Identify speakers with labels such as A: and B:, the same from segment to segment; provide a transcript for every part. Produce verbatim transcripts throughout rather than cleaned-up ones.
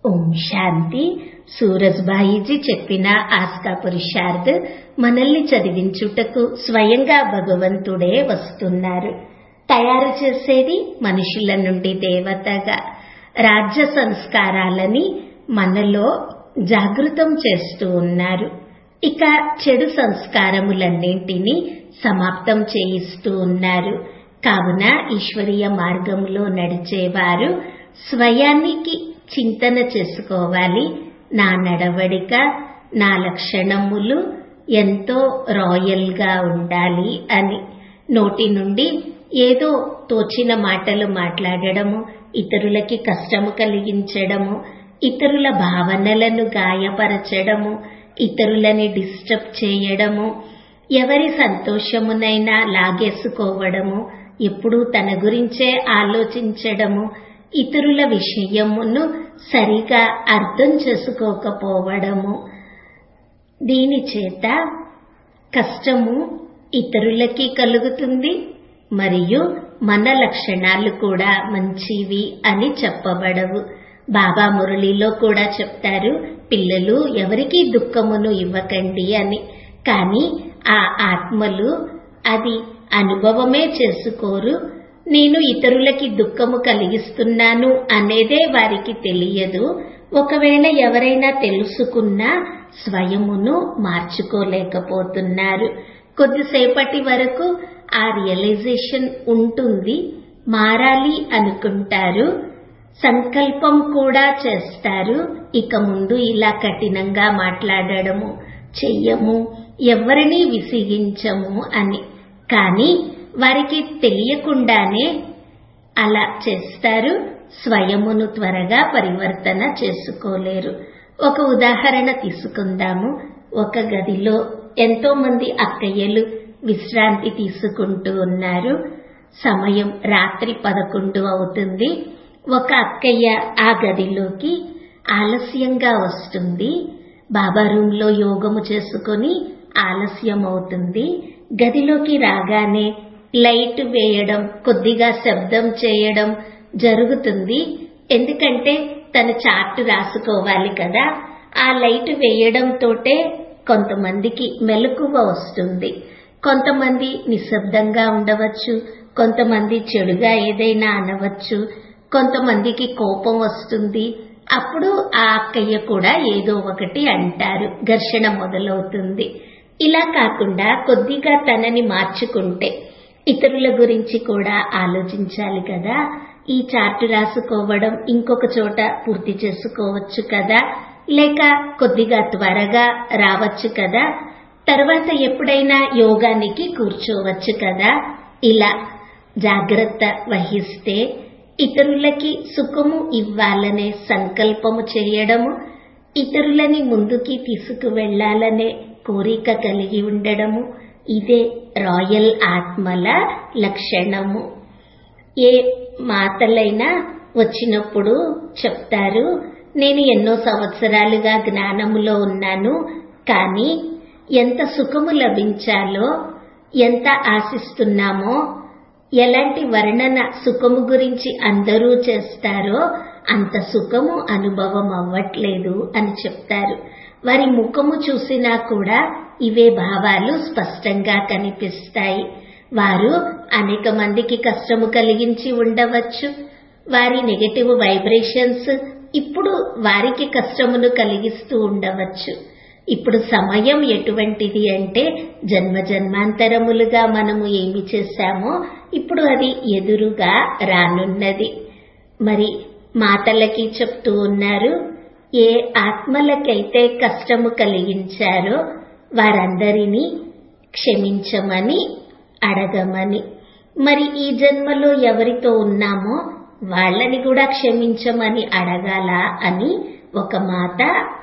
A: ఓం శాంతి. సూరజ్బాయిజీ చెప్పిన ఆస్కా పురుషార్థ్ మనల్ని చదివించుటకు స్వయంగా భగవంతుడే వస్తున్నారు. తయారు చేసేది మనుషుల నుండి దేవతగా. రాజ్య సంస్కారాలని మనలో జాగృతం చేస్తూ ఉన్నారు. ఇక చెడు సంస్కారములన్నింటినీ సమాప్తం చేయిస్తూ ఉన్నారు. కావున ఈశ్వరీయ మార్గంలో నడిచేవారు స్వయానికి చింతన చేసుకోవాలి. నా నడవడిక, నా లక్షణములు ఎంతో రాయల్ గా ఉండాలి అని. నోటి నుండి ఏదో తోచిన మాటలు మాట్లాడడము, ఇతరులకి కష్టము కలిగించడము, ఇతరుల భావనలను గాయపరచడము, ఇతరులని డిస్టర్బ్ చేయడము, ఎవరి సంతోషమునైనా లాగేసుకోవడము, ఎప్పుడూ తన గురించే ఆలోచించడము, ఇతరుల విషయమును సరిగా అర్థం చేసుకోకపోవడము, దీని చేత కష్టము ఇతరులకి కలుగుతుంది. మరియు మన లక్షణాలు కూడా మంచివి అని చెప్పబడవు. బాబా మురళిలో కూడా చెప్తారు, పిల్లలు ఎవరికీ దుఃఖమును ఇవ్వకండి అని. కానీ ఆ ఆత్మలు అది అనుభవమే చేసుకోరు. నేను ఇతరులకి దుఃఖము కలిగిస్తున్నాను అనేదే వారికి తెలియదు. ఒకవేళ ఎవరైనా తెలుసుకున్నా స్వయమును మార్చుకోలేకపోతున్నారు. కొద్దిసేపటి వరకు ఆ రియలైజేషన్ ఉంటుంది. మారాలి అనుకుంటారు, సంకల్పం కూడా చేస్తారు. ఇక ముందు ఇలా కఠినంగా మాట్లాడడము చెయ్యము, ఎవరినీ విసిగించము అని. కానీ వారికి తెలియకుండానే అలా చేస్తారు. స్వయమును త్వరగా పరివర్తన చేసుకోలేరు. ఒక ఉదాహరణ తీసుకుందాము. ఒక గదిలో ఎంతో మంది అక్కయ్యలు విశ్రాంతి తీసుకుంటూ ఉన్నారు. సమయం రాత్రి పదకొండు అవుతుంది. ఒక అక్కయ్య ఆ గదిలోకి ఆలస్యంగా వస్తుంది. బాబా రూమ్ లో యోగము చేసుకుని ఆలస్యం అవుతుంది. గదిలోకి రాగానే లైట్ వేయడం, కొద్దిగా శబ్దం చేయడం జరుగుతుంది. ఎందుకంటే తన చార్ట్ రాసుకోవాలి కదా. ఆ లైట్ వేయడంతోటే కొంతమందికి మెలకువ వస్తుంది. కొంతమంది నిశ్శబ్దంగా ఉండవచ్చు, కొంతమంది చెడుగా ఏదైనా అనవచ్చు, కొంతమందికి కోపం వస్తుంది. అప్పుడు ఆ అక్కయ్య కూడా ఏదో ఒకటి అంటారు, ఘర్షణ మొదలవుతుంది. ఇలా కాకుండా కొద్దిగా తనని మార్చుకుంటే, ఇతరుల గురించి కూడా ఆలోచించాలి కదా. ఈ చార్టు రాసుకోవడం ఇంకొక చోట పూర్తి చేసుకోవచ్చు కదా, లేక కొద్దిగా త్వరగా రావచ్చు కదా, తర్వాత ఎప్పుడైనా యోగానికి కూర్చోవచ్చు కదా. ఇలా జాగ్రత్త వహిస్తే ఇతరులకి సుఖము ఇవ్వాలనే సంకల్పము చేయడము, ఇతరులని ముందుకి తీసుకువెళ్లాలనే కోరిక కలిగి ఉండడము, ఇదే రాయల్ ఆత్మల లక్షణము. ఏ మాతలైనా వచ్చినప్పుడు చెప్తారు, నేను ఎన్నో సంవత్సరాలుగా జ్ఞానములో ఉన్నాను, కానీ ఎంత సుఖము లభించాలో, ఎంత ఆశిస్తున్నామో, ఎలాంటి వర్ణన సుఖము గురించి అందరూ చేస్తారో అంత సుఖము అనుభవం అవ్వట్లేదు అని చెప్తారు. వారి ముఖము చూసినా కూడా ఇవే భావాలు స్పష్టంగా కనిపిస్తాయి. వారు అనేక మందికి కష్టము కలిగించి ఉండవచ్చు. వారి నెగటివ్ వైబ్రేషన్స్ ఇప్పుడు వారికి కష్టమును కలిగిస్తూ ఉండవచ్చు. ఇప్పుడు సమయం ఎటువంటిది అంటే, జన్మ జన్మాంతరములుగా మనము ఏమి చేశామో ఇప్పుడు అది ఎదురుగా రానున్నది. మరి మాతలకి చెప్తూ ఉన్నారు, ఏ ఆత్మలకైతే కష్టము కలిగించారో వారందరినీ క్షమించమని అడగమని. మరి ఈ జన్మలో ఎవరితో ఉన్నామో వాళ్ళని కూడా క్షమించమని అడగాల అని ఒక మాత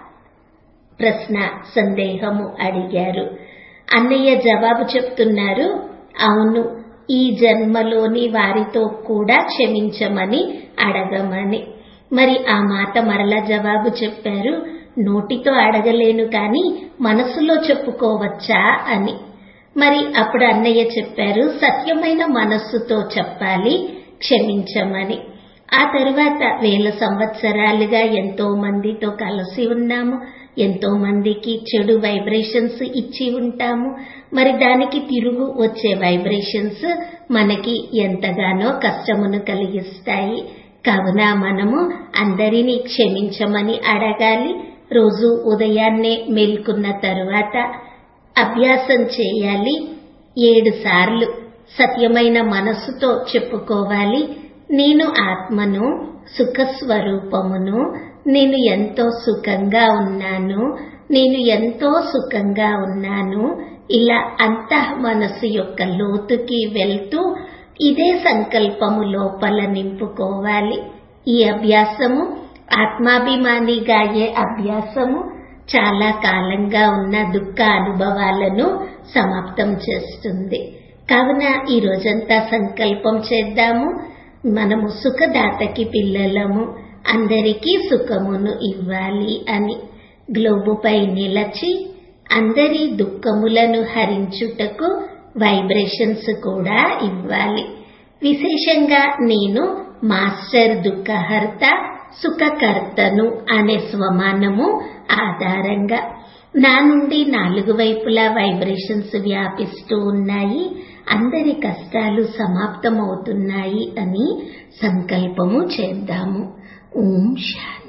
A: ప్రశ్న సందేహము అడిగారు. అన్నయ్య జవాబు చెప్తున్నారు, అవును, ఈ జన్మలోని వారితో కూడా క్షమించమని అడగమని. మరి ఆ మాత మరలా జవాబు చెప్పారు, నోటితో అడగలేను కానీ మనసులో చెప్పుకోవచ్చా అని. మరి అప్పుడు అన్నయ్య చెప్పారు, సత్యమైన మనస్సుతో చెప్పాలి క్షమించమని. ఆ తర్వాత వేల సంవత్సరాలుగా ఎంతో మందితో కలిసి ఉన్నాము, ఎంతో మందికి చెడు వైబ్రేషన్స్ ఇచ్చి ఉంటాము. మరి దానికి తిరుగు వచ్చే వైబ్రేషన్స్ మనకి ఎంతగానో కష్టమును కలిగిస్తాయి. కావున మనము అందరినీ క్షమించమని అడగాలి. రోజు ఉదయాన్నే మేల్కొన్న తరువాత అభ్యాసం చేయాలి. ఏడు సార్లు సత్యమైన మనస్సుతో చెప్పుకోవాలి, నేను ఆత్మను, సుఖస్వరూపమును, నేను ఎంతో సుఖంగా ఉన్నాను, నేను ఎంతో సుఖంగా ఉన్నాను. ఇలా అంతః మనస్సు యొక్క లోతుకి వెళ్తూ ఇదే సంకల్పము లోపల నింపుకోవాలి. ఈ అభ్యాసము ఆత్మాభిమానిగా అయ్యే అభ్యాసము చాలా కాలంగా ఉన్న దుఃఖ అనుభవాలను సమాప్తం చేస్తుంది. కావున ఈ రోజంతా సంకల్పం చేద్దాము, మనము సుఖదాతకి పిల్లలము, అందరికీ సుఖమును ఇవ్వాలి అని. గ్లోబుపై నిలచి అందరి దుఃఖములను హరించుటకు వైబ్రేషన్స్ కూడా ఇవ్వాలి. విశేషంగా నేను మాస్టర్ దుఃఖహర్త, సుఖకర్తను అనే స్వమానము ఆధారంగా నా నుండి నాలుగు వైపులా వైబ్రేషన్స్ వ్యాపిస్తూ ఉన్నాయి, అందరి కష్టాలు సమాప్తమవుతున్నాయి అని సంకల్పము చేద్దాము. ఓం శాంతి.